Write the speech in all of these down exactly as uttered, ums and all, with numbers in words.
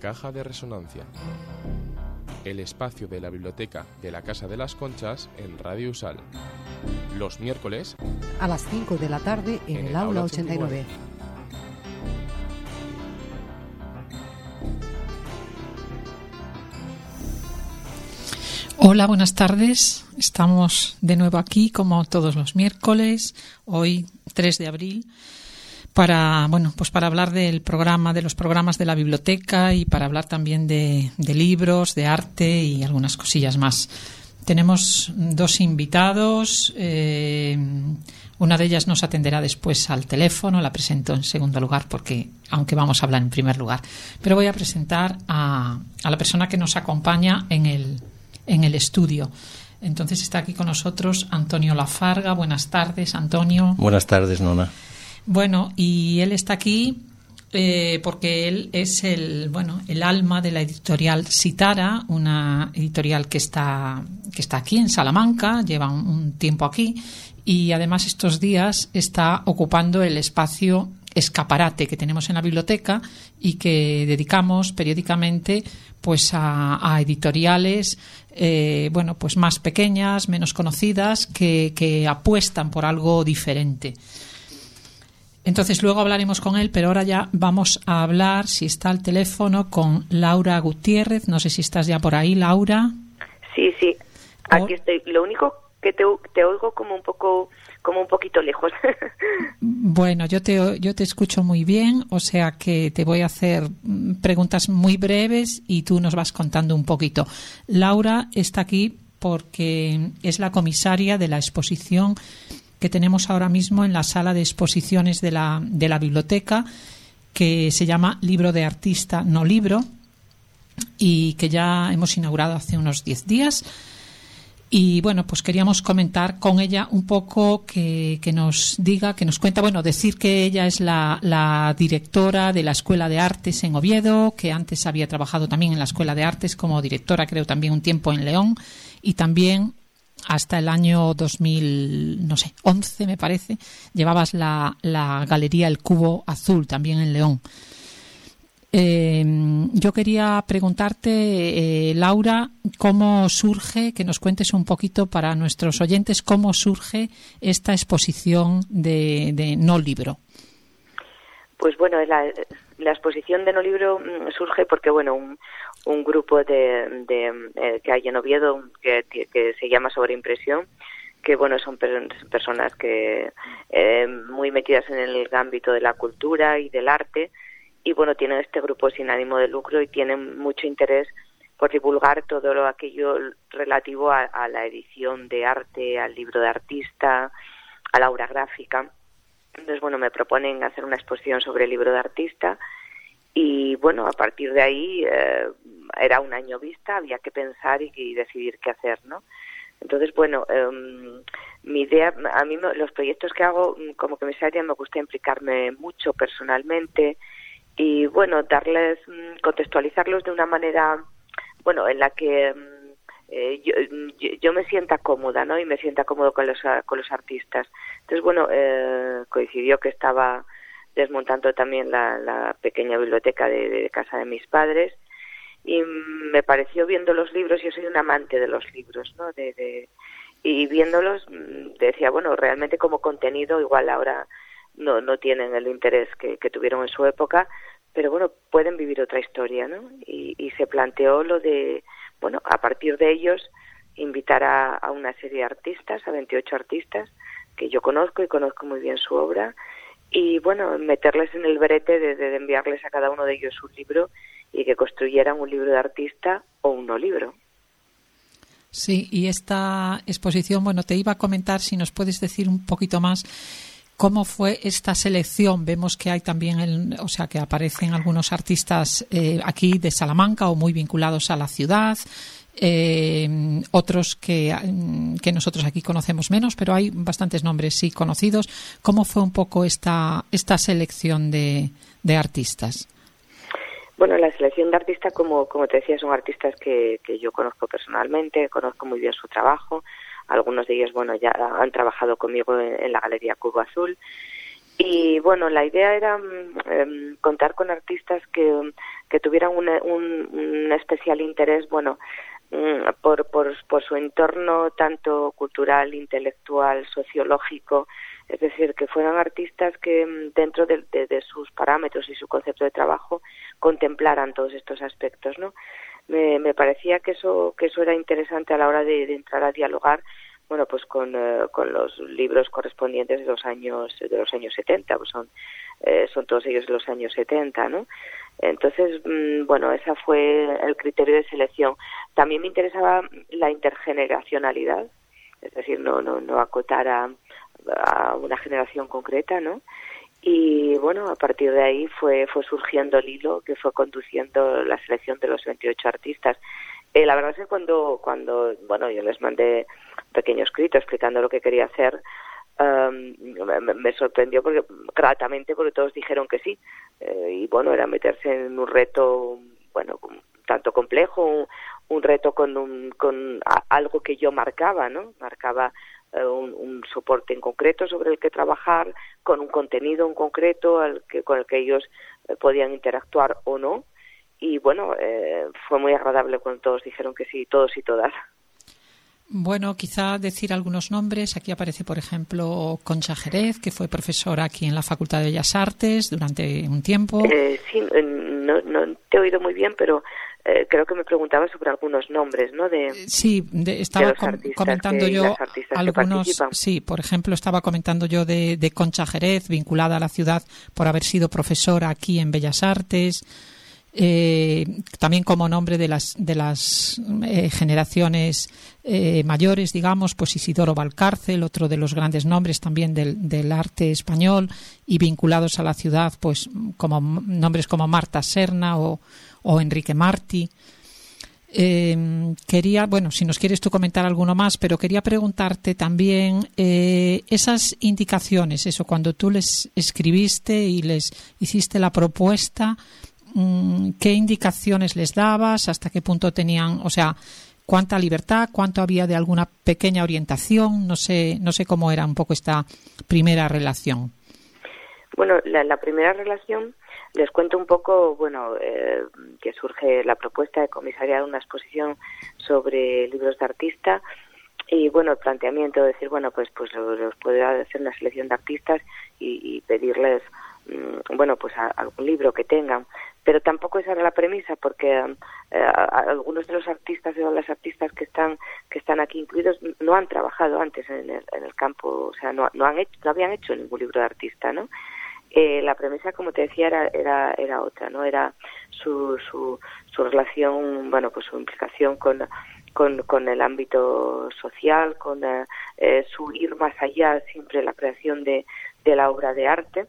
Caja de Resonancia, el espacio de la biblioteca de la Casa de las Conchas en Radio Usal. Los miércoles a las cinco de la tarde en, en el, el Aula ochenta y nueve. Hola, buenas tardes. Estamos de nuevo aquí como todos los miércoles, hoy tres de abril, para bueno, pues para hablar del programa, de los programas de la biblioteca y para hablar también de, de libros, de arte y algunas cosillas más. Tenemos dos invitados. Eh, una de ellas nos atenderá después al teléfono. La presento en segundo lugar porque, aunque vamos a hablar en primer lugar. Pero voy a presentar a, a la persona que nos acompaña en el, en el estudio. Entonces está aquí con nosotros Antonio Lafarga. Buenas tardes, Antonio. Buenas tardes, Nona. Bueno, y él está aquí eh, porque él es el bueno el alma de la editorial Sitara, una editorial que está que está aquí en Salamanca, lleva un, un tiempo aquí y además estos días está ocupando el espacio escaparate que tenemos en la biblioteca y que dedicamos periódicamente pues a, a editoriales eh, bueno pues más pequeñas, menos conocidas, que, que apuestan por algo diferente. Entonces luego hablaremos con él, pero ahora ya vamos a hablar, si está al teléfono, con Laura Gutiérrez. No sé si estás ya por ahí, Laura. Sí, sí, aquí estoy. Lo único que te, te oigo como un poco, como un poquito lejos. Bueno, yo te, yo te escucho muy bien, o sea que te voy a hacer preguntas muy breves y tú nos vas contando un poquito. Laura está aquí porque es la comisaria de la exposición que tenemos ahora mismo en la sala de exposiciones de la, de la biblioteca, que se llama Libro de Artista, no libro, y que ya hemos inaugurado hace unos diez días. Y bueno, pues queríamos comentar con ella un poco, que, que nos diga, que nos cuenta, bueno, decir que ella es la, la directora de la Escuela de Artes en Oviedo, que antes había trabajado también en la Escuela de Artes como directora, creo también un tiempo en León, y también hasta el año dos mil, no sé, once me parece, llevabas la, la galería El Cubo Azul, también en León. Eh, yo quería preguntarte, eh, Laura, cómo surge, que nos cuentes un poquito para nuestros oyentes, cómo surge esta exposición de, de no libro. Pues bueno, la, la exposición de no libro surge porque, bueno, un, un grupo de, de eh, que hay en Oviedo que, que se llama Sobreimpresión, que, bueno, son per, personas que eh, muy metidas en el ámbito de la cultura y del arte, y, bueno, tienen este grupo sin ánimo de lucro y tienen mucho interés por divulgar todo lo aquello relativo a, a la edición de arte, al libro de artista, a la obra gráfica. Entonces, bueno, me proponen hacer una exposición sobre el libro de artista y, bueno, a partir de ahí eh, era un año vista, había que pensar y, y decidir qué hacer, ¿no? Entonces, bueno, eh, mi idea, a mí los proyectos que hago como comisaria me gusta implicarme mucho personalmente y, bueno, darles, contextualizarlos de una manera, bueno, en la que Eh, yo, yo, yo me sienta cómoda, ¿no? Y me sienta cómodo con los con los artistas. Entonces, bueno, eh, coincidió que estaba desmontando también la, la pequeña biblioteca de, de casa de mis padres y me pareció, viendo los libros, yo soy un amante de los libros, ¿no? De, de, y viéndolos decía, bueno, realmente como contenido igual ahora no no tienen el interés que, que tuvieron en su época, pero bueno, pueden vivir otra historia, ¿no? Y, y se planteó lo de, bueno, a partir de ellos, invitar a, a una serie de artistas, a veintiocho artistas, que yo conozco y conozco muy bien su obra, y, bueno, meterles en el brete de, de enviarles a cada uno de ellos un libro y que construyeran un libro de artista o un no libro. Sí, y esta exposición, bueno, te iba a comentar si nos puedes decir un poquito más cómo fue esta selección. Vemos que hay también, el, o sea, que aparecen algunos artistas eh, aquí de Salamanca o muy vinculados a la ciudad, eh, otros que, que nosotros aquí conocemos menos, pero hay bastantes nombres sí conocidos. ¿Cómo fue un poco esta esta selección de, de artistas? Bueno, la selección de artistas, como como te decía, son artistas que, que yo conozco personalmente, conozco muy bien su trabajo. Algunos de ellos, bueno, ya han trabajado conmigo en, en la Galería Cubo Azul. Y bueno, la idea era um, contar con artistas que, que tuvieran una, un, un especial interés, bueno, um, por, por, por su entorno tanto cultural, intelectual, sociológico, es decir, que fueran artistas que dentro de, de, de sus parámetros y su concepto de trabajo contemplaran todos estos aspectos, ¿no? Me, me parecía que eso que eso era interesante a la hora de, de entrar a dialogar, bueno, pues con, eh, con los libros correspondientes de los años de los años setenta, pues son eh, son todos ellos de los años setenta, ¿no? Entonces, mmm, bueno, ese fue el criterio de selección. También me interesaba la intergeneracionalidad, es decir, no no no acotar a, a una generación concreta, ¿no? Y bueno, a partir de ahí fue fue surgiendo el hilo que fue conduciendo la selección de los veintiocho artistas. Eh, la verdad es que cuando, cuando, bueno, yo les mandé un pequeño escrito explicando lo que quería hacer, um, me, me sorprendió porque gratamente porque todos dijeron que sí. Eh, y bueno, era meterse en un reto, bueno, tanto complejo, un, un reto con un, con a, algo que yo marcaba, ¿no? Marcaba uh, un, un soporte en concreto sobre el que trabajar, con un contenido en concreto al que, con el que ellos uh, podían interactuar o no. Y bueno, eh, fue muy agradable cuando todos dijeron que sí, todos y todas. Bueno, quizá decir algunos nombres. Aquí aparece, por ejemplo, Concha Jerez, que fue profesora aquí en la Facultad de Bellas Artes durante un tiempo. Eh, sí, no, no te he oído muy bien, pero eh, creo que me preguntaba sobre algunos nombres, ¿no? De, sí, de, estaba de com- comentando que, yo algunos. Sí, por ejemplo, estaba comentando yo de, de Concha Jerez, vinculada a la ciudad por haber sido profesora aquí en Bellas Artes. Eh, también como nombre de las de las eh, generaciones eh, mayores, digamos, pues Isidoro Valcárcel, otro de los grandes nombres también del, del arte español, y vinculados a la ciudad, pues como nombres como Marta Serna o, o Enrique Martí. Eh, quería, bueno, si nos quieres tú comentar alguno más, pero quería preguntarte también eh, esas indicaciones, eso, cuando tú les escribiste y les hiciste la propuesta, ¿qué indicaciones les dabas? ¿Hasta qué punto tenían, o sea, cuánta libertad, cuánto había de alguna pequeña orientación? No sé, no sé cómo era un poco esta primera relación. Bueno, la, la primera relación, les cuento un poco, bueno, eh, que surge la propuesta de comisariar una exposición sobre libros de artista y, bueno, el planteamiento de decir, bueno, pues pues los puedo hacer una selección de artistas y, y pedirles, mmm, bueno, pues a, a algún libro que tengan. Pero tampoco esa era la premisa, porque eh, a, a algunos de los artistas o las artistas que están que están aquí incluidos no han trabajado antes en el, en el campo, o sea, no, no han hecho, no habían hecho ningún libro de artista, ¿no? Eh, la premisa, como te decía, era era, era otra, ¿no? Era su, su su relación, bueno, pues su implicación con con, con el ámbito social, con eh, eh, su ir más allá, siempre la creación de, de la obra de arte.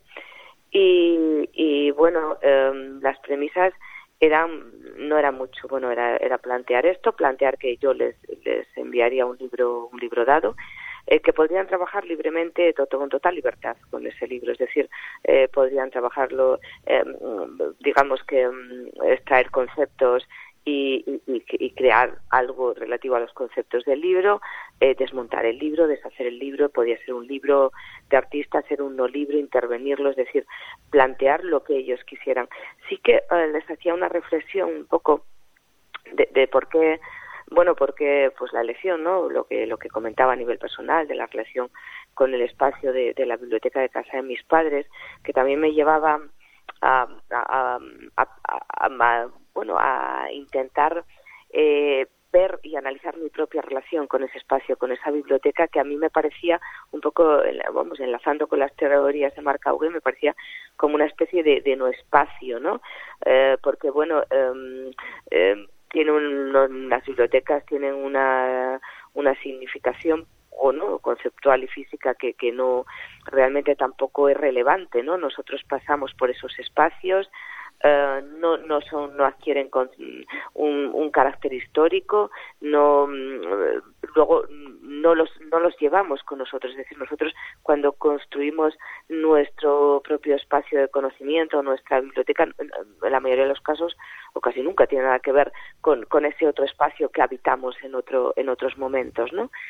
Y, y bueno, eh, las premisas eran no era mucho, bueno, era era plantear esto, plantear que yo les les enviaría un libro un libro dado, eh, que podrían trabajar libremente, to, con total libertad con ese libro, es decir, eh, podrían trabajarlo, eh, digamos que um, extraer conceptos y, y, y crear algo relativo a los conceptos del libro, eh, desmontar el libro, deshacer el libro, podía ser un libro de artista, ser un no libro, intervenirlo, es decir, plantear lo que ellos quisieran. Sí que eh, les hacía una reflexión un poco de, de por qué, bueno, porque pues la elección, ¿no? Lo que lo que comentaba a nivel personal de la relación con el espacio de, de la biblioteca de casa de mis padres, que también me llevaba a, a, a, a, a bueno, a intentar eh, ver y analizar mi propia relación con ese espacio, con esa biblioteca que a mí me parecía un poco, vamos, enlazando con las teorías de Marc Augé, me parecía como una especie de, de no espacio, ¿no? Eh, porque, bueno, eh, eh, tiene un, las bibliotecas tienen una, una significación o no conceptual y física que, que no realmente tampoco es relevante, ¿no? Nosotros pasamos por esos espacios, Uh, no no son no adquieren con, un, un carácter histórico, no uh, luego no los no los llevamos con nosotros, es decir, nosotros cuando construimos nuestro propio espacio de conocimiento, nuestra biblioteca, en la mayoría de los casos o casi nunca tiene nada que ver con, con ese otro espacio que habitamos en otro en otros momentos, ¿no?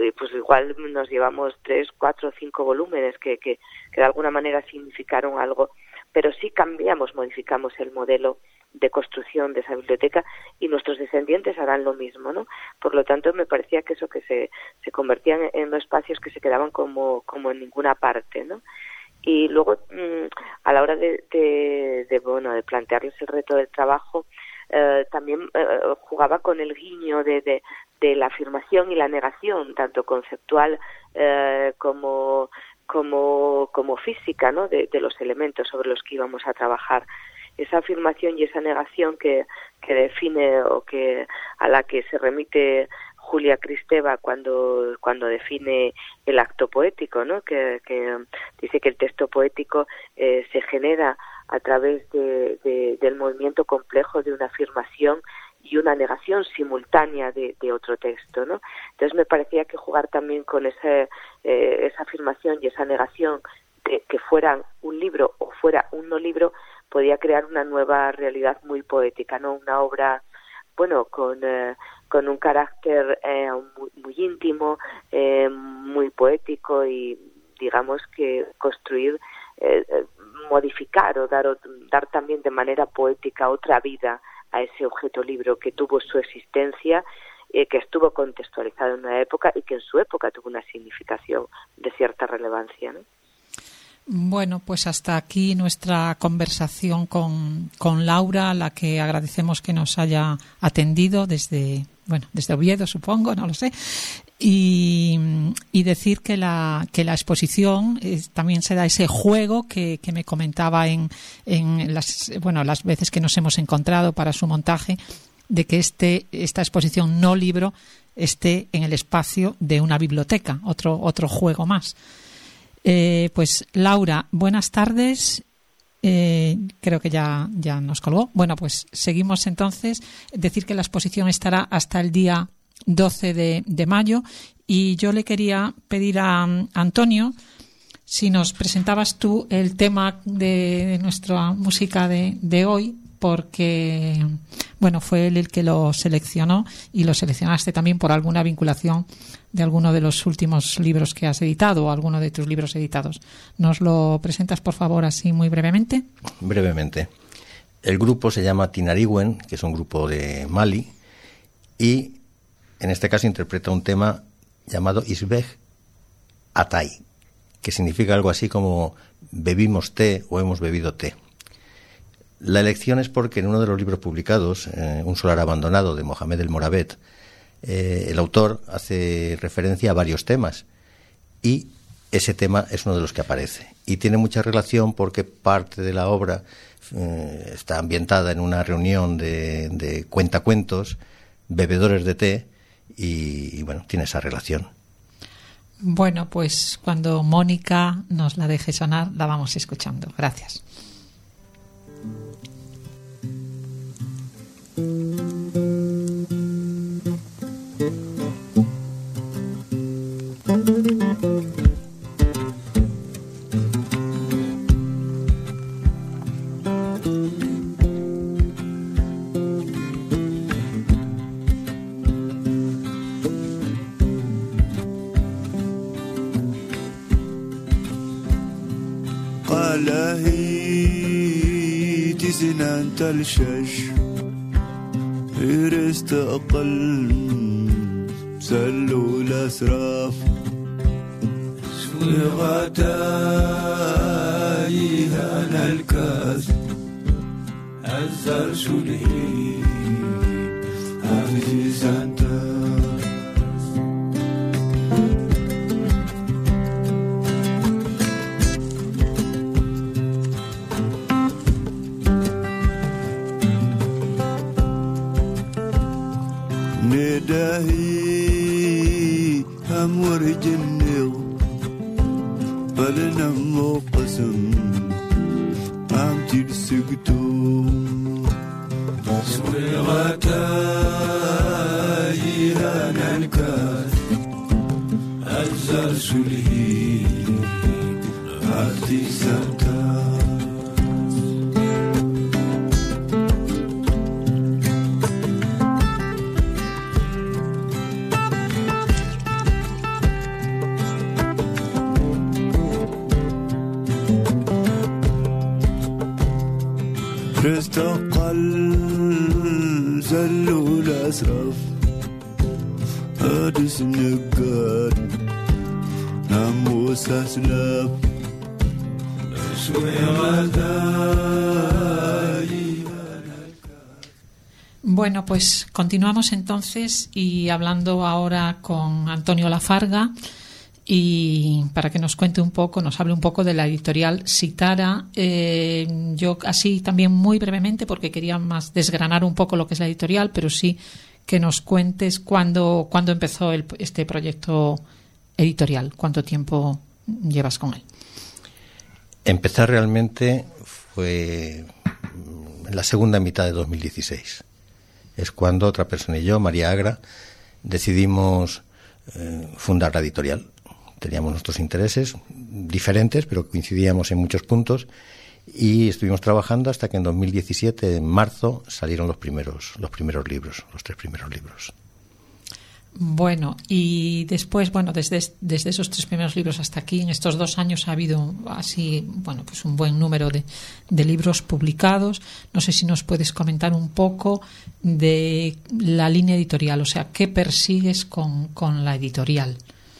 pues igual nos llevamos tres, cuatro, cinco volúmenes que, que, que de alguna manera significaron algo, pero sí cambiamos, modificamos el modelo de construcción de esa biblioteca y nuestros descendientes harán lo mismo, ¿no? Por lo tanto, me parecía que eso, que se, se convertían en los espacios que se quedaban como, como en ninguna parte, ¿no? Y luego, mmm, a la hora de, de, de, bueno, de plantearles el reto del trabajo, eh, también eh, jugaba con el guiño de, de, de la afirmación y la negación, tanto conceptual eh, como, como, como física, ¿no? De, de los elementos sobre los que íbamos a trabajar. Esa afirmación y esa negación que, que define o que a la que se remite Julia Kristeva cuando cuando define el acto poético, ¿no? Que, que dice que el texto poético eh, se genera a través de, de, del movimiento complejo de una afirmación y una negación simultánea de, de otro texto, ¿no? Entonces me parecía que jugar también con ese, eh, esa afirmación y esa negación de que fueran un libro o fuera un no libro podía crear una nueva realidad muy poética, ¿no? Una obra, bueno, con eh, con un carácter eh, muy, muy íntimo, eh, muy poético y, digamos, que construir, eh, modificar o dar, dar también de manera poética otra vida a ese objeto libro que tuvo su existencia, eh, que estuvo contextualizado en una época y que en su época tuvo una significación de cierta relevancia, ¿no? Bueno, pues hasta aquí nuestra conversación con, con Laura, a la que agradecemos que nos haya atendido desde, bueno, desde Oviedo, supongo, no lo sé, y, y decir que la, que la exposición es, también se da ese juego que, que me comentaba en, en las, bueno, las veces que nos hemos encontrado para su montaje, de que este, esta exposición no libro esté en el espacio de una biblioteca, otro, otro juego más. Eh, pues Laura, buenas tardes. Eh, creo que ya, ya nos colgó. Bueno, pues seguimos entonces. Decir que la exposición estará hasta el día doce de, de mayo y yo le quería pedir a, a Antonio si nos presentabas tú el tema de, de nuestra música de, de hoy, porque bueno, fue él el que lo seleccionó y lo seleccionaste también por alguna vinculación de alguno de los últimos libros que has editado o alguno de tus libros editados. ¿Nos lo presentas, por favor, así muy brevemente? Brevemente. El grupo se llama Tinariwen, que es un grupo de Mali, y en este caso interpreta un tema llamado Isbeh Atay, que significa algo así como bebimos té o hemos bebido té. La elección es porque en uno de los libros publicados, eh, Un solar abandonado, de Mohamed El Morabet, eh, el autor hace referencia a varios temas y ese tema es uno de los que aparece. Y tiene mucha relación porque parte de la obra eh, está ambientada en una reunión de, de cuentacuentos, bebedores de té y, y, bueno, tiene esa relación. Bueno, pues cuando Mónica nos la deje sonar, la vamos escuchando. Gracias. الشش إرست أقل سلوا الأسراف سوغتايها الكاس أزر شلهي أغزي سانتا نداهي أمور جنيو بلنا موقسم أمتي السكتو سويغتاي هانا الكاس أزر سلهي أغتي سانتا رستقل زلوا الأسرف أدس نقاد ناموس أسلاب أسوي غداي. Bueno, pues continuamos entonces y hablando ahora con Antonio Lafarga y para que nos cuente un poco, nos hable un poco de la editorial Sitara. Eh, yo así también muy brevemente porque quería más desgranar un poco lo que es la editorial, pero sí que nos cuentes cuándo, cuándo empezó el, este proyecto editorial, cuánto tiempo llevas con él. Empezar realmente fue en la segunda mitad de dos mil dieciséis. Es cuando otra persona y yo, María Agra, decidimos eh, fundar la editorial. Teníamos nuestros intereses diferentes, pero coincidíamos en muchos puntos y estuvimos trabajando hasta que en dos mil diecisiete, en marzo, salieron los primeros, los primeros libros, los tres primeros libros. Bueno, y después, bueno, desde, desde esos tres primeros libros hasta aquí, en estos dos años ha habido así, bueno, pues un buen número de, de libros publicados. No sé si nos puedes comentar un poco de la línea editorial, o sea, ¿qué persigues con, con la editorial?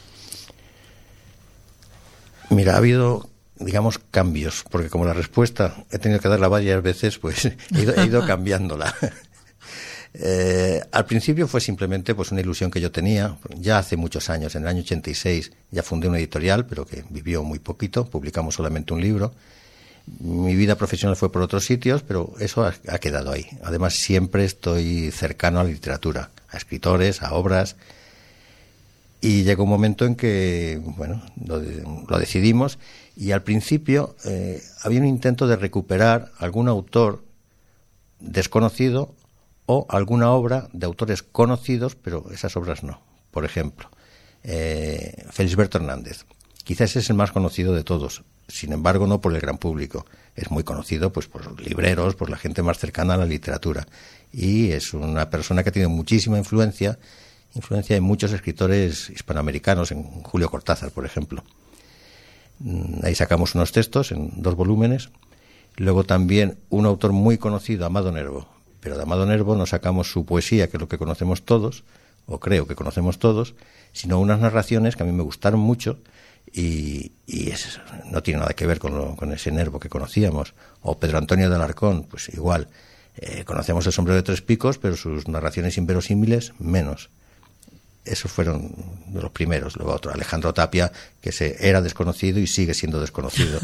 Mira, ha habido, digamos, cambios, porque como la respuesta he tenido que darla varias veces, pues he ido, he ido cambiándola. Eh, al principio fue simplemente pues una ilusión que yo tenía. Ya hace muchos años, en el año ochenta y seis, ya fundé una editorial, pero que vivió muy poquito, publicamos solamente un libro. Mi vida profesional fue por otros sitios, pero eso ha, ha quedado ahí. Además, siempre estoy cercano a la literatura, a escritores, a obras. Y llegó un momento en que, bueno, lo, lo decidimos y al principio eh, había un intento de recuperar algún autor desconocido o alguna obra de autores conocidos, pero esas obras no. Por ejemplo, eh, Felisberto Hernández. Quizás es el más conocido de todos, sin embargo no por el gran público. Es muy conocido pues por libreros, por la gente más cercana a la literatura. Y es una persona que ha tenido muchísima influencia, influencia en muchos escritores hispanoamericanos, en Julio Cortázar, por ejemplo. Ahí sacamos unos textos en dos volúmenes. Luego también un autor muy conocido, Amado Nervo. Pero de Amado Nervo no sacamos su poesía, que es lo que conocemos todos, o creo que conocemos todos, sino unas narraciones que a mí me gustaron mucho y, y es, no tiene nada que ver con, lo, con ese Nervo que conocíamos. O Pedro Antonio de Alarcón, pues igual. Eh, conocemos El sombrero de tres picos, pero sus narraciones inverosímiles menos. Esos fueron de los primeros. Luego otro, Alejandro Tapia, que se era desconocido y sigue siendo desconocido.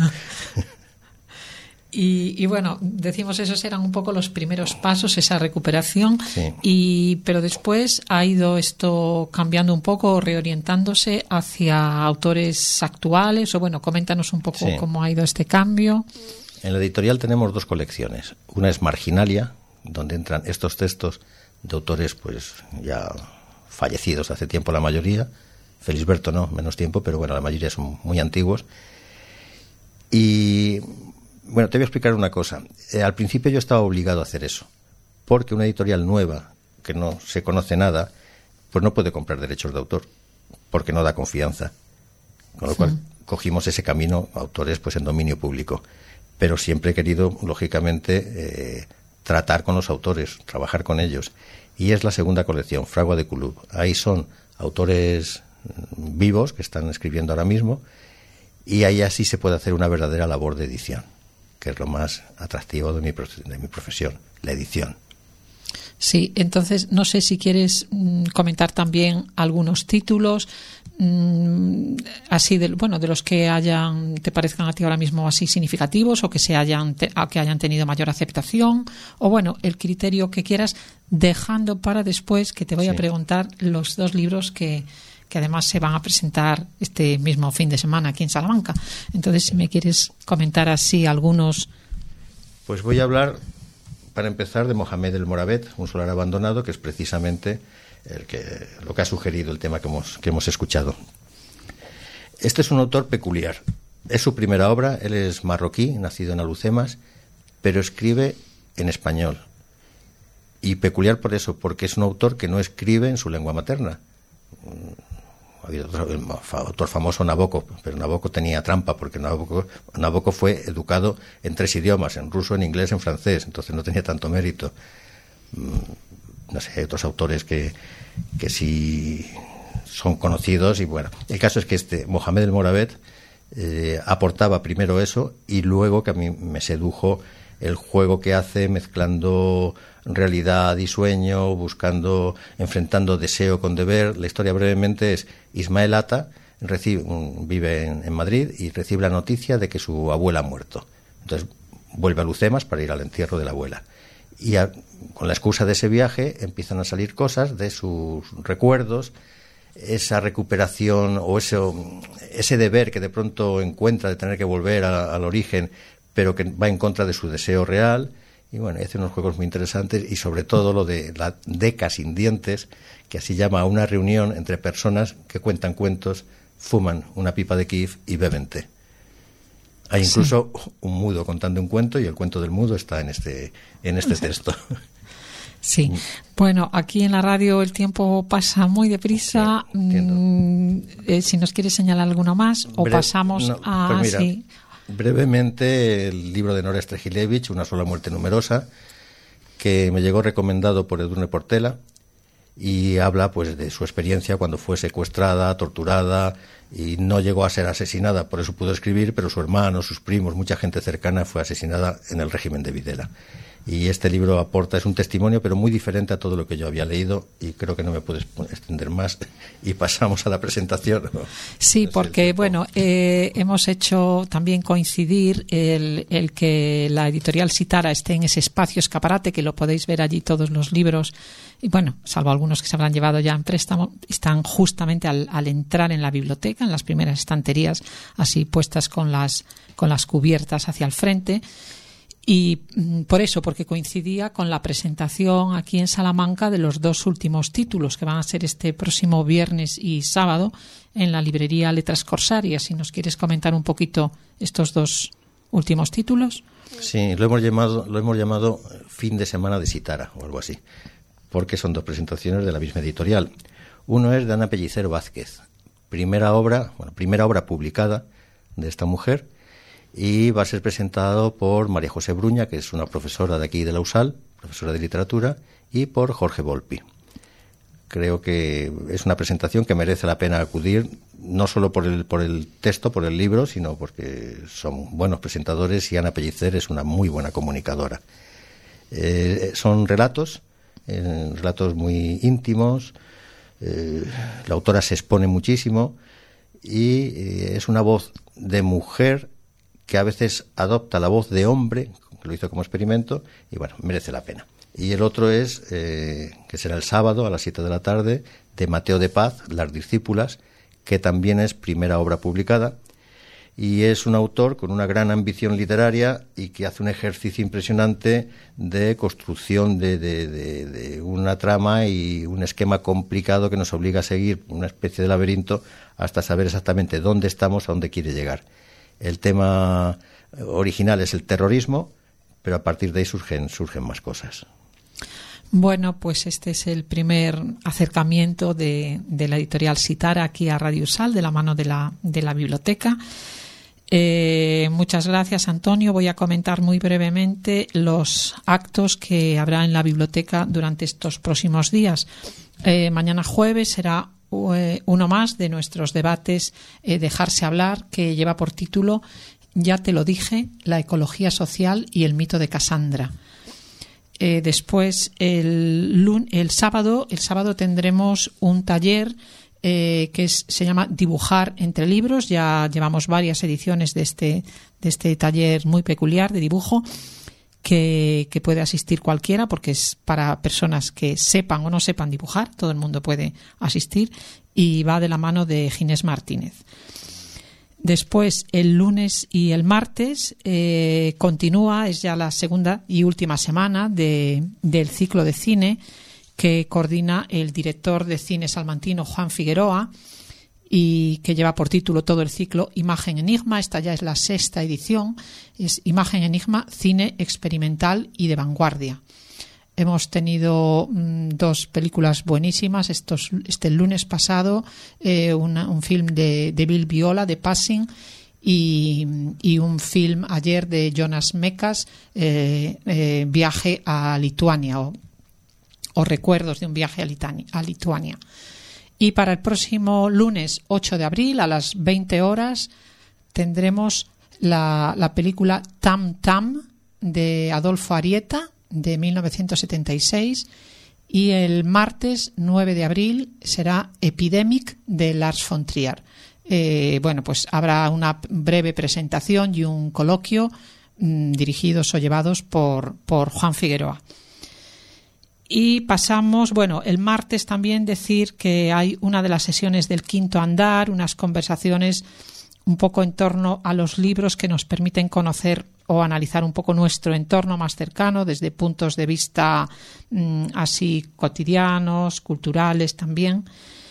Y, y bueno, decimos esos eran un poco los primeros pasos, esa recuperación, sí. y pero después ha ido esto cambiando un poco, reorientándose hacia autores actuales, o bueno, coméntanos un poco sí. cómo ha ido este cambio. En la editorial tenemos dos colecciones. Una es Marginalia, donde entran estos textos de autores pues ya fallecidos hace tiempo la mayoría. Felisberto no, menos tiempo, pero bueno, la mayoría son muy antiguos. Y bueno, te voy a explicar una cosa. Eh, al principio yo estaba obligado a hacer eso, porque una editorial nueva, que no se conoce nada, pues no puede comprar derechos de autor, porque no da confianza. Con lo sí. cual cogimos ese camino, autores pues en dominio público. Pero siempre he querido, lógicamente, eh, tratar con los autores, trabajar con ellos. Y es la segunda colección, Fragua de Kulub. Ahí son autores vivos que están escribiendo ahora mismo, y ahí así se puede hacer una verdadera labor de edición, que es lo más atractivo de mi, de mi profesión, la edición. Sí, entonces no sé si quieres mmm, comentar también algunos títulos mmm, así de, bueno, de los que hayan te parezcan a ti ahora mismo así significativos o que se hayan te, que hayan tenido mayor aceptación, o bueno, el criterio que quieras, dejando para después que te voy sí. a preguntar los dos libros que que además se van a presentar este mismo fin de semana aquí en Salamanca. Entonces, si me quieres comentar así algunos. Pues voy a hablar, para empezar, de Mohamed el Moravet, Un solar abandonado, que es precisamente el que, lo que ha sugerido el tema que hemos, que hemos escuchado. Este es un autor peculiar. Es su primera obra, él es marroquí, nacido en Alhucemas, pero escribe en español. Y peculiar por eso, porque es un autor que no escribe en su lengua materna. había otro, el autor famoso Nabokov, pero Nabokov tenía trampa, porque Nabokov, Nabokov fue educado en tres idiomas, en ruso, en inglés, en francés, entonces no tenía tanto mérito. No sé, hay otros autores que, que sí son conocidos, y bueno, el caso es que este Mohamed El Moraved eh, aportaba primero eso, y luego que a mí me sedujo el juego que hace mezclando realidad y sueño, buscando, enfrentando deseo con deber. La historia brevemente es: Ismael Atta recibe, vive en, en Madrid y recibe la noticia de que su abuela ha muerto. Entonces vuelve a Lucemas para ir al entierro de la abuela. Y a, con la excusa de ese viaje empiezan a salir cosas de sus recuerdos, esa recuperación o ese, ese deber que de pronto encuentra de tener que volver a, al origen, pero que va en contra de su deseo real. Y bueno, hace unos juegos muy interesantes, y sobre todo lo de la Deca sin dientes, que así llama a una reunión entre personas que cuentan cuentos, fuman una pipa de kif y beben té. Hay incluso sí. un mudo contando un cuento, y el cuento del mudo está en este, en este texto. Sí, bueno, aquí en la radio el tiempo pasa muy deprisa. Sí, mm, eh, si nos quieres señalar alguno más, o Bre- pasamos no, a... Pues mira, sí. Brevemente, el libro de Nora Strejilevich, Una sola muerte numerosa, que me llegó recomendado por Edurne Portela, y habla pues de su experiencia cuando fue secuestrada, torturada, y no llegó a ser asesinada, por eso pudo escribir, pero su hermano, sus primos, mucha gente cercana fue asesinada en el régimen de Videla. Y este libro aporta, es un testimonio, pero muy diferente a todo lo que yo había leído, y creo que no me puedes extender más, y pasamos a la presentación. Sí, no sé, porque, bueno, eh, hemos hecho también coincidir el, el que la editorial Sitara esté en ese espacio escaparate, que lo podéis ver allí todos los libros, y bueno, salvo algunos que se habrán llevado ya en préstamo, están justamente al, al entrar en la biblioteca, en las primeras estanterías, así puestas con las, con las cubiertas hacia el frente. Y por eso, porque coincidía con la presentación aquí en Salamanca de los dos últimos títulos, que van a ser este próximo viernes y sábado en la librería Letras Corsarias. Si nos quieres comentar un poquito estos dos últimos títulos. Sí, lo hemos llamado, lo hemos llamado Fin de Semana de Sitara o algo así, porque son dos presentaciones de la misma editorial. Uno es de Ana Pellicer Vázquez, primera obra, bueno, primera obra publicada de esta mujer, y va a ser presentado por María José Bruña, que es una profesora de aquí de la U S A L, profesora de literatura, y por Jorge Volpi. Creo que es una presentación que merece la pena acudir, no solo por el, por el texto, por el libro, sino porque son buenos presentadores, y Ana Pellicer es una muy buena comunicadora. Eh, son relatos, eh, relatos muy íntimos, eh, la autora se expone muchísimo, y eh, es una voz de mujer que a veces adopta la voz de hombre, que lo hizo como experimento, y bueno, merece la pena. Y el otro es, eh, que será el sábado a las siete de la tarde, de Mateo de Paz, Las discípulas, que también es primera obra publicada, y es un autor con una gran ambición literaria y que hace un ejercicio impresionante de construcción de, de, de, de una trama y un esquema complicado que nos obliga a seguir una especie de laberinto hasta saber exactamente dónde estamos, a dónde quiere llegar. El tema original es el terrorismo, pero a partir de ahí surgen, surgen más cosas. Bueno, pues este es el primer acercamiento de, de la editorial Sitara aquí a Radio U S A L, de la mano de la, de la biblioteca. Eh, muchas gracias, Antonio. Voy a comentar muy brevemente los actos que habrá en la biblioteca durante estos próximos días. Eh, mañana jueves será uno más de nuestros debates, eh, Dejarse hablar, que lleva por título Ya te lo dije, la ecología social y el mito de Casandra. Eh, después el, lun- el sábado el sábado tendremos un taller eh, que es, se llama Dibujar entre libros. Ya llevamos varias ediciones de este de este taller muy peculiar de dibujo, Que, que puede asistir cualquiera, porque es para personas que sepan o no sepan dibujar, todo el mundo puede asistir, y va de la mano de Ginés Martínez. Después, el lunes y el martes eh, continúa, es ya la segunda y última semana de, del ciclo de cine que coordina el director de cine salmantino Juan Figueroa, y que lleva por título todo el ciclo Imagen Enigma. Esta ya es la sexta edición, es Imagen Enigma, cine experimental y de vanguardia. Hemos tenido mmm, dos películas buenísimas. Estos, este lunes pasado, eh, una, un film de, de Bill Viola, de Passing, y, y un film ayer de Jonas Mekas, eh, eh, Viaje a Lituania, o, o Recuerdos de un viaje a, Litani, a Lituania. Y para el próximo lunes ocho de abril a las veinte horas tendremos la, la película Tam Tam de Adolfo Arieta, de mil novecientos setenta y seis, y el martes nueve de abril será Epidemic de Lars von Trier. Eh, bueno, pues habrá una breve presentación y un coloquio mmm, dirigidos o llevados por, por Juan Figueroa. Y pasamos, bueno, el martes también decir que hay una de las sesiones del Quinto Andar, unas conversaciones un poco en torno a los libros que nos permiten conocer o analizar un poco nuestro entorno más cercano desde puntos de vista mmm, así cotidianos, culturales también.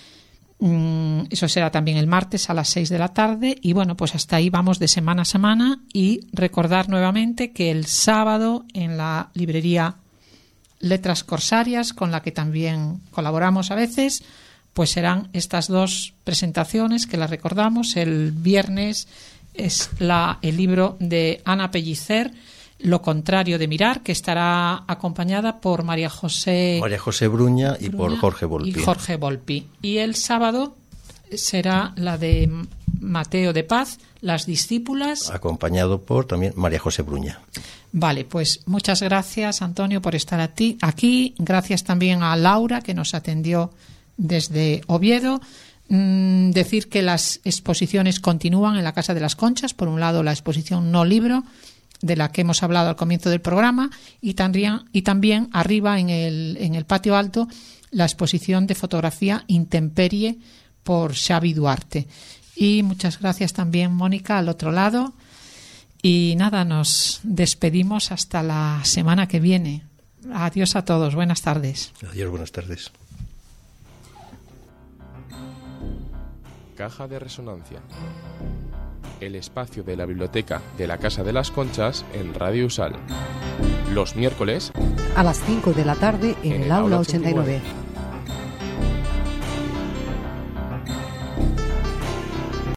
Mm, eso será también el martes a las seis de la tarde. Y bueno, pues hasta ahí vamos de semana a semana. Y recordar nuevamente que el sábado en la librería Letras Corsarias, con la que también colaboramos a veces, pues serán estas dos presentaciones que las recordamos. El viernes es la, el libro de Ana Pellicer, Lo contrario de mirar, que estará acompañada por María José María José Bruña y Bruña por Jorge Volpi. Y Jorge Volpi. Y el sábado será la de Mateo de Paz, Las discípulas, acompañado por también María José Bruña. Vale, pues muchas gracias, Antonio, por estar a ti, aquí. Gracias también a Laura, que nos atendió desde Oviedo. Mm, decir que las exposiciones continúan en la Casa de las Conchas. Por un lado, la exposición No Libro, de la que hemos hablado al comienzo del programa, y también, y también arriba en el, en el patio alto, la exposición de fotografía Intemperie por Xavi Duarte. Y muchas gracias también, Mónica, al otro lado. Y nada, nos despedimos hasta la semana que viene. Adiós a todos, buenas tardes. Adiós, buenas tardes. Caja de Resonancia, el espacio de la biblioteca de la Casa de las Conchas en Radio Usal. Los miércoles a las cinco de la tarde en, en el, el aula ochenta y nueve.